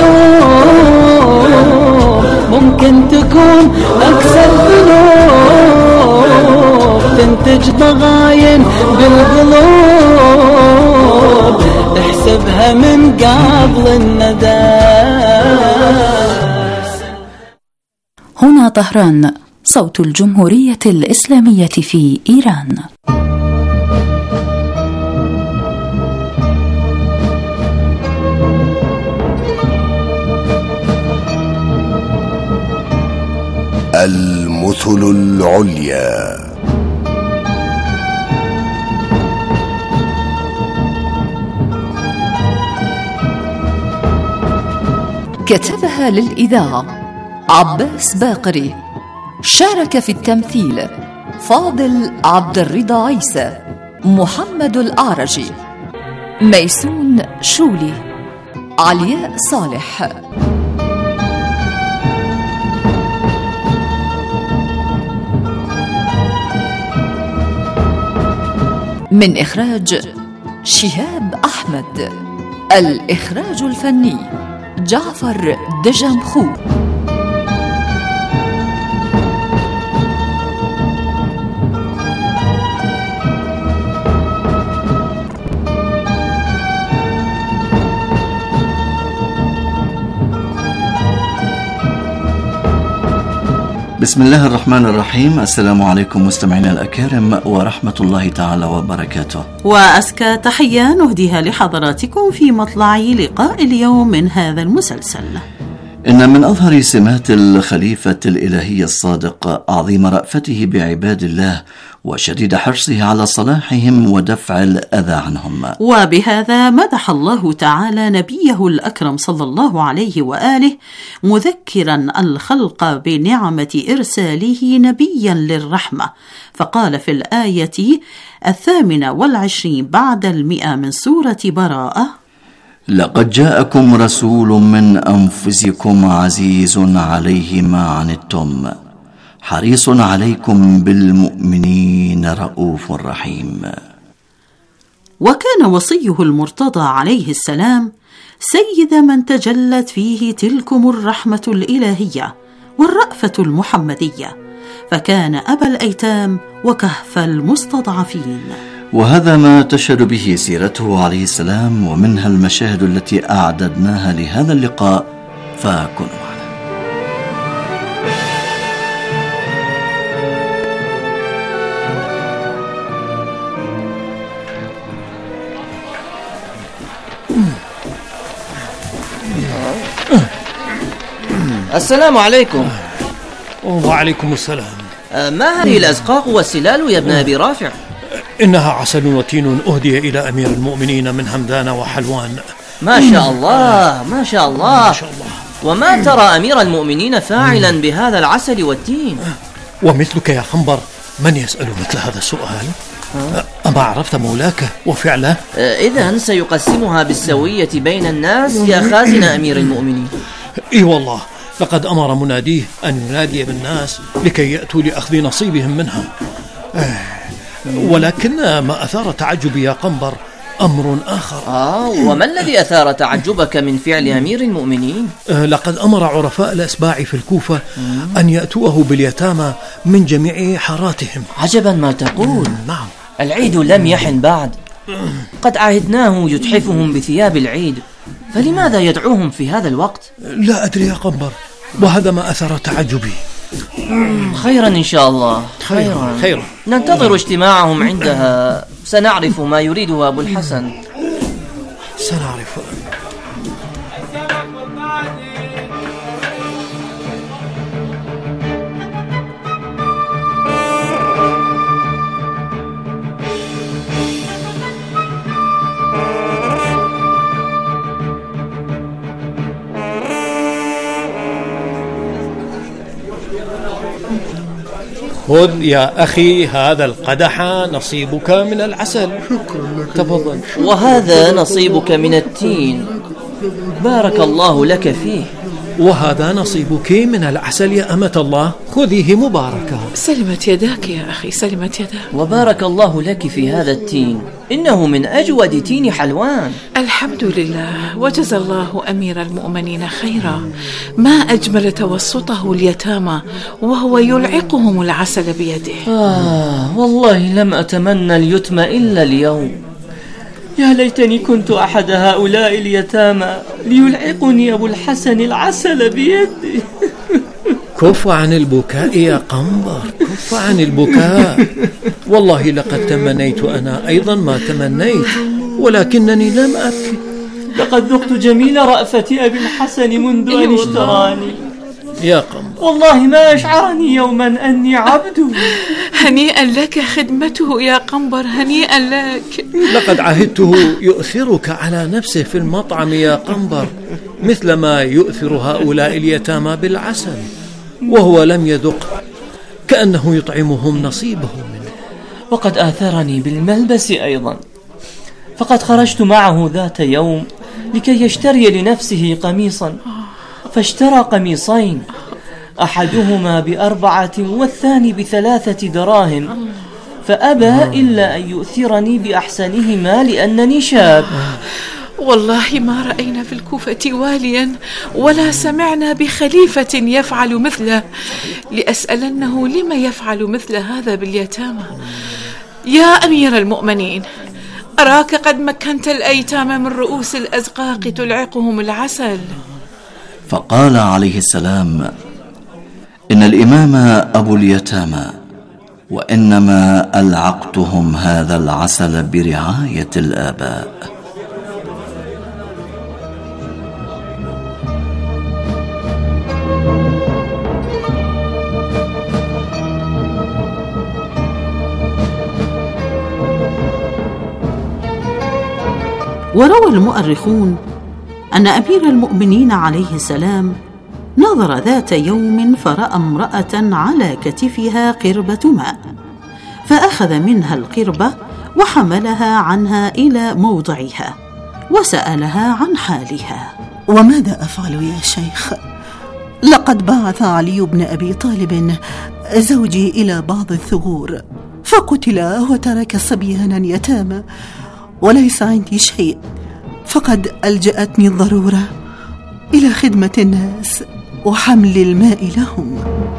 تذوب، ممكن تكون أكثر ذنوب، تنتج ضغاين بالقلوب، احسبها من قبل الندم. هنا طهران، صوت الجمهورية الإسلامية في إيران. المثل العليا. كتبها للإذاعة عباس باقري. شارك في التمثيل فاضل عبد الرضا عيسى، محمد الأعرجي، ميسون شولي، علياء صالح. من إخراج شهاب أحمد. الإخراج الفني جعفر دجمخو. بسم الله الرحمن الرحيم. السلام عليكم مستمعينا الأكارم ورحمة الله تعالى وبركاته، وأزكى تحية نهديها لحضراتكم في مطلع لقاء اليوم من هذا المسلسل. إن من أظهر سمات الخليفة الإلهي الصادق عظيم رأفته بعباد الله وشديد حرصه على صلاحهم ودفع الأذى عنهم. وبهذا مدح الله تعالى نبيه الأكرم صلى الله عليه وآله، مذكرا الخلق بنعمة إرساله نبيا للرحمة، فقال في الآية الثامنة والعشرين بعد المئة من سورة براءة: لقد جاءكم رسول من أنفسكم عزيز عليه ما عنتم حريص عليكم بالمؤمنين رؤوف رحيم. وكان وصيه المرتضى عليه السلام سيد من تجلت فيه تلكم الرحمة الإلهية والرأفة المحمدية، فكان أبا الأيتام وكهف المستضعفين. وهذا ما تشهد به سيرته عليه السلام، ومنها المشاهد التي أعددناها لهذا اللقاء، فكونوا معنا. السلام عليكم. وعليكم السلام. ما هذه الأزقاق والسلال يا ابن أبي رافع؟ إنها عسل وتين أهدي إلى أمير المؤمنين من همدان وحلوان. ما شاء الله ما شاء الله ما شاء الله. وما ترى أمير المؤمنين فاعلا بهذا العسل والتين؟ ومثلك يا خنبر من يسأل مثل هذا السؤال؟ أما عرفت مولاك وفعله؟ إذن سيقسمها بالسوية بين الناس يا خازن أمير المؤمنين. إي والله، لقد أمر مناديه أن ينادي بالناس لكي يأتوا لأخذ نصيبهم منها. ولكن ما أثار تعجبي يا قنبر أمر آخر. آه وما الذي أثار تعجبك من فعل أمير المؤمنين؟ آه لقد أمر عرفاء الأسباع في الكوفة أن يأتوه باليتامى من جميع حاراتهم. عجبا ما تقول. نعم. العيد لم يحن بعد، قد عهدناه يتحفهم بثياب العيد، فلماذا يدعوهم في هذا الوقت؟ لا أدري يا قنبر، وهذا ما أثار تعجبي. خيرا إن شاء الله. خيرا خيرا. ننتظر اجتماعهم عندها، سنعرف ما يريده أبو الحسن. سنعرف. خذ يا أخي هذا القدح نصيبك من العسل. شكرا لك. تفضل. وهذا نصيبك من التين. بارك الله لك فيه. وهذا نصيبك من العسل يا أمة الله، خذيه مباركة. سلمت يداك يا أخي، سلمت يداك. وبارك الله لك في هذا التين، إنه من أجود تين حلوان. الحمد لله، وجزى الله أمير المؤمنين خيرا. ما أجمل توسطه اليتامى وهو يلعقهم العسل بيده. آه والله لم أتمنى اليتم إلا اليوم. يا ليتني كنت أحد هؤلاء اليتامى ليلعقني أبو الحسن العسل بيدي. كف عن البكاء يا قنبر، كف عن البكاء. والله لقد تمنيت أنا أيضا ما تمنيت، ولكنني لم أبكي. لقد ذقت جميل رأفة أبي الحسن منذ أن اشتراني يا قنبر. والله ما أشعرني يوما أني عبد. هنيئا لك خدمته يا قنبر، هنيئا لك. لقد عهدته يؤثرك على نفسه في المطعم يا قنبر، مثل ما يؤثر هؤلاء اليتامى بالعسل، وهو لم يذق، كأنه يطعمهم نصيبه منه. وقد آثرني بالملبس أيضا، فقد خرجت معه ذات يوم لكي يشتري لنفسه قميصا، فاشترى قميصين، أحدهما بأربعة والثاني بثلاثة دراهم، فأبى إلا أن يؤثرني بأحسنهما لأنني شاب. والله ما رأينا في الكوفة واليا ولا سمعنا بخليفة يفعل مثله، لأسألنه لما يفعل مثل هذا باليتامى. يا أمير المؤمنين، أراك قد مكنت الأيتام من رؤوس الأزقاق تلعقهم العسل. فقال عليه السلام: إن الإمام أبو اليتامى، وإنما ألعقتهم هذا العسل برعاية الآباء. وروى المؤرخون أن أمير المؤمنين عليه السلام نظر ذات يوم فرأى امرأة على كتفها قربة ماء، فأخذ منها القربة وحملها عنها إلى موضعها وسألها عن حالها. وماذا أفعل يا شيخ؟ لقد بعث علي بن أبي طالب زوجي إلى بعض الثغور فقتل وترك صبيانا يتامى، وليس عندي شيء، فقد ألجأتني الضرورة إلى خدمة الناس وحمل الماء لهم.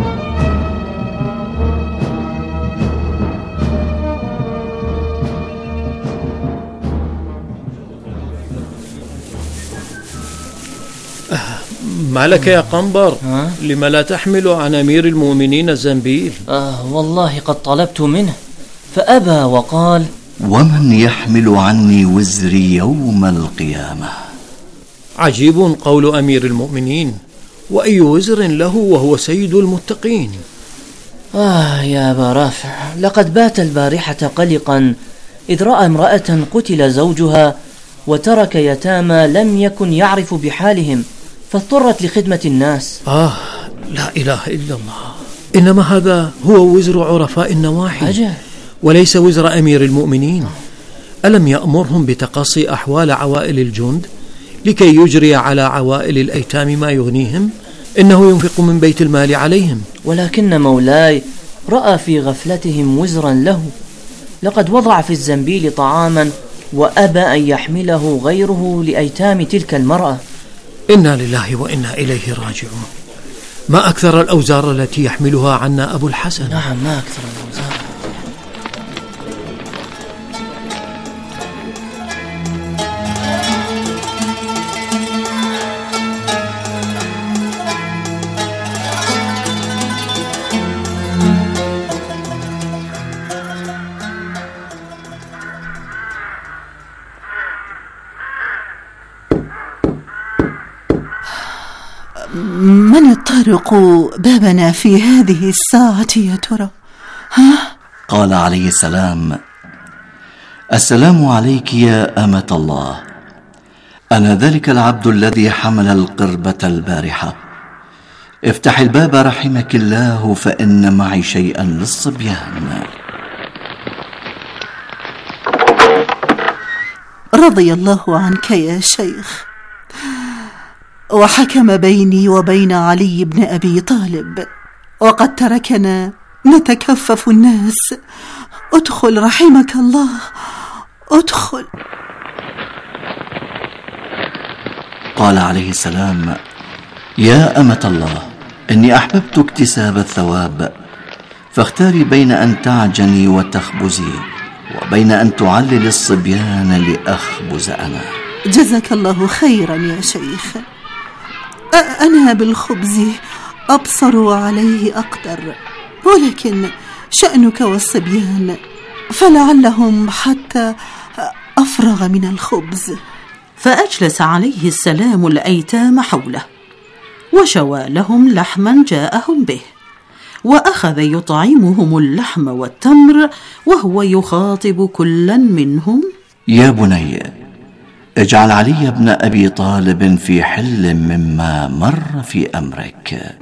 ما لك يا قنبر؟ لما لا تحمل عن أمير المؤمنين الزنبيل؟ آه والله قد طلبت منه فأبى وقال: ومن يحمل عني وزري يوم القيامة؟ عجيب قول أمير المؤمنين، وأي وزر له وهو سيد المتقين. آه يا أبا رافع، لقد بات البارحة قلقا إذ رأى امرأة قتل زوجها وترك يتامى لم يكن يعرف بحالهم، فاضطرت لخدمة الناس. آه لا إله إلا الله، إنما هذا هو وزر عرفاء النواحي أجل، وليس وزر أمير المؤمنين. ألم يأمرهم بتقصي أحوال عوائل الجند لكي يجري على عوائل الأيتام ما يغنيهم؟ إنه ينفق من بيت المال عليهم. ولكن مولاي رأى في غفلتهم وزرا له، لقد وضع في الزنبيل طعاما وأبى أن يحمله غيره لأيتام تلك المرأة. إنا لله وإنا إليه راجعون. ما أكثر الأوزار التي يحملها عنا أبو الحسن. نعم، ما أكثر الأوزار. من يطرق بابنا في هذه الساعة يا ترى؟ ها؟ قال عليه السلام: السلام عليك يا أمة الله، أنا ذلك العبد الذي حمل القربة البارحة، افتح الباب رحمك الله فإن معي شيئا للصبيان. رضي الله عنك يا شيخ، وحكم بيني وبين علي بن أبي طالب، وقد تركنا نتكفف الناس. ادخل رحمك الله، ادخل. قال عليه السلام: يا أمة الله، إني أحببت اكتساب الثواب، فاختاري بين أن تعجني وتخبزي وبين أن تعلل الصبيان لأخبز أنا. جزاك الله خيرا يا شيخ. أنا بالخبز أبصر وعليه أقدر، ولكن شأنك والصبيان فلعلهم حتى أفرغ من الخبز. فأجلس عليه السلام الأيتام حوله، وشوى لهم لحما جاءهم به، وأخذ يطعمهم اللحم والتمر، وهو يخاطب كلا منهم: يا بني، اجعل علي بن أبي طالب في حل مما مر في أمرك.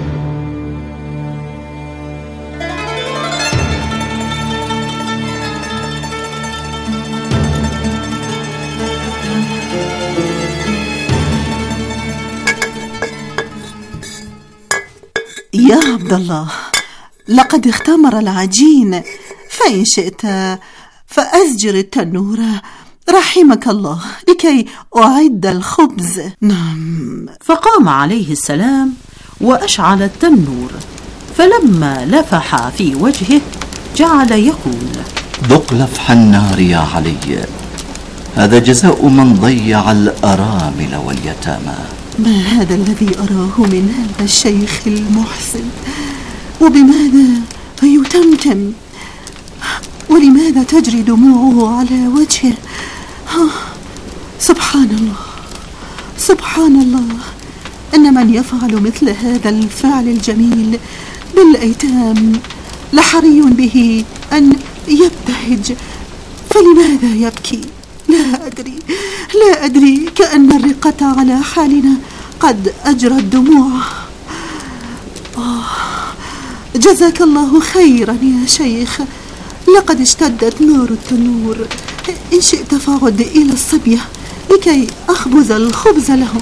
يا عبد الله، لقد اختمر العجين، فإن شئت فأزجر التنور رحمك الله لكي أعد الخبز. نعم. فقام عليه السلام وأشعل التنور، فلما لفح في وجهه جعل يقول: ذق لفح النار يا علي، هذا جزاء من ضيع الأرامل واليتامى. ما هذا الذي أراه من هذا الشيخ المحسن؟ وبماذا يتمتم؟ ولماذا تجري دموعه على وجهه؟ سبحان الله، سبحان الله، إن من يفعل مثل هذا الفعل الجميل بالأيتام لحري به أن يبتهج، فلماذا يبكي؟ لا أدري، لا أدري، كأن الرقة على حالنا قد أجرت دموعه. آه، جزاك الله خيرا يا شيخ، لقد اشتدت نار التنور. إن شئت فعد إلى الصبية لكي أخبز الخبز لهم.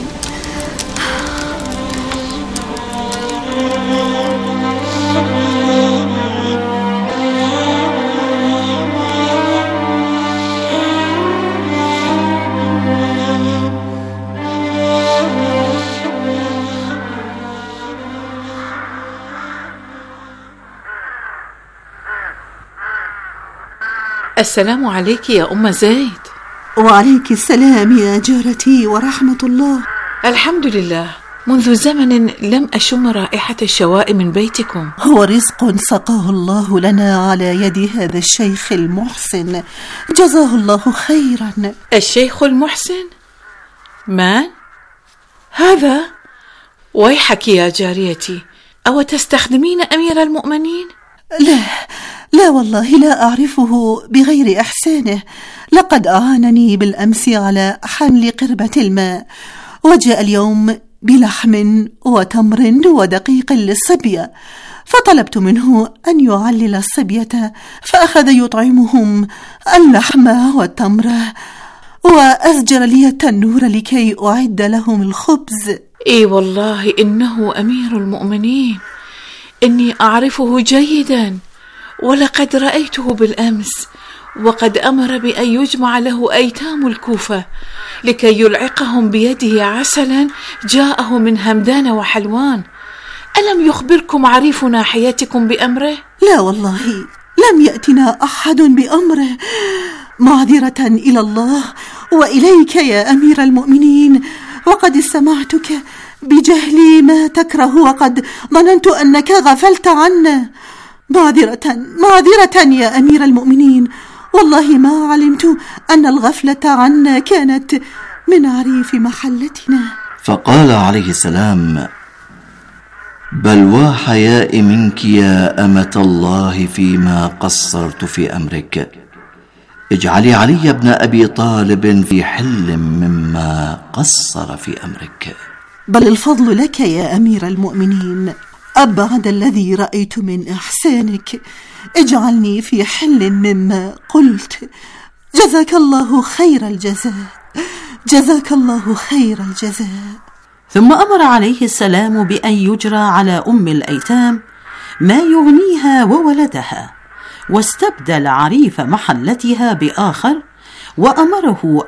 السلام عليك يا أم زيد. وعليك السلام يا جارتي ورحمة الله. الحمد لله، منذ زمن لم أشم رائحة الشواء من بيتكم. هو رزق سقاه الله لنا على يد هذا الشيخ المحسن، جزاه الله خيرا. الشيخ المحسن؟ من؟ هذا؟ ويحك يا جاريتي، أو تستخدمين أمير المؤمنين؟ لا لا والله، لا أعرفه بغير إحسانه. لقد أعانني بالأمس على حمل قربة الماء، وجاء اليوم بلحم وتمر ودقيق للصبية، فطلبت منه أن يعلل الصبية، فأخذ يطعمهم اللحم والتمر، وأزجر لي التنور لكي أعد لهم الخبز. إي والله إنه أمير المؤمنين، إني أعرفه جيدا، ولقد رأيته بالأمس، وقد أمر بأن يجمع له أيتام الكوفة لكي يلعقهم بيده عسلا جاءه من همدان وحلوان. ألم يخبركم عريف ناحيتكم بأمره؟ لا والله، لم يأتنا أحد بأمره. معذرة إلى الله وإليك يا أمير المؤمنين، وقد استمعتك بجهلي ما تكره، وقد ظننت أنك غفلت عنا. معذرة معذرة يا أمير المؤمنين، والله ما علمت أن الغفلة عنا كانت من عريف محلتنا. فقال عليه السلام: بل وحياء منك يا أمة الله فيما قصرت في أمرك، اجعلي علي بن أبي طالب في حل مما قصر في أمرك. بل الفضل لك يا أمير المؤمنين، أبعد الذي رأيت من إحسانك، اجعلني في حل مما قلت. جزاك الله خير الجزاء، جزاك الله خير الجزاء. ثم أمر عليه السلام بأن يجرى على أم الأيتام ما يغنيها وولدها، واستبدل عريف محلتها بآخر، وأمره